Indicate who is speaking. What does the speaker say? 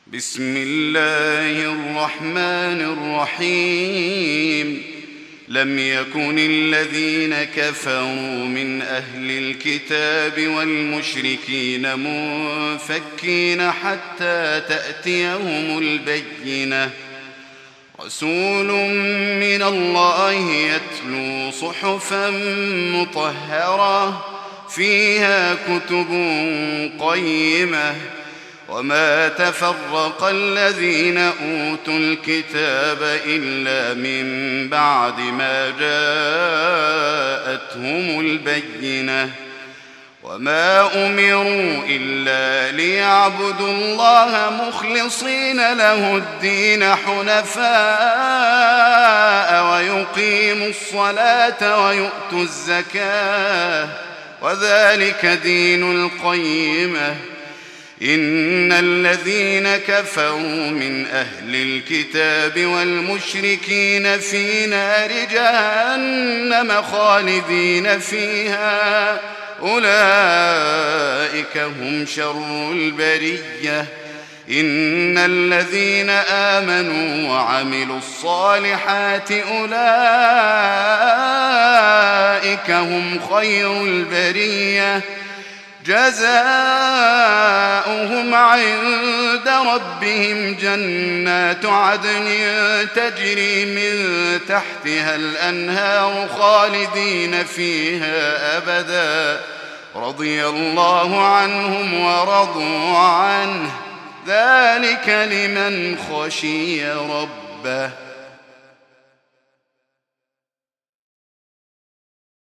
Speaker 1: بسم الله الرحمن الرحيم. لم يكن الذين كفروا من أهل الكتاب والمشركين منفكين حتى تأتيهم البينة. رسول من الله يتلو صحفا مطهرة فيها كتب قيمة. وما تفرق الذين أوتوا الكتاب إلا من بعد ما جاءتهم البينة. وما أمروا إلا ليعبدوا الله مخلصين له الدين حنفاء ويقيموا الصلاة ويؤتوا الزكاة وذلك دين القيمة. إن الذين كفروا من أهل الكتاب والمشركين في نار جهنم خالدين فيها أولئك هم شر البرية. إن الذين آمنوا وعملوا الصالحات أولئك هم خير البرية. جزاؤهم عند ربهم جنات عدن تجري من تحتها الأنهار خالدين فيها أبدا. رضي الله عنهم ورضوا عنه ذلك لمن خشي ربه.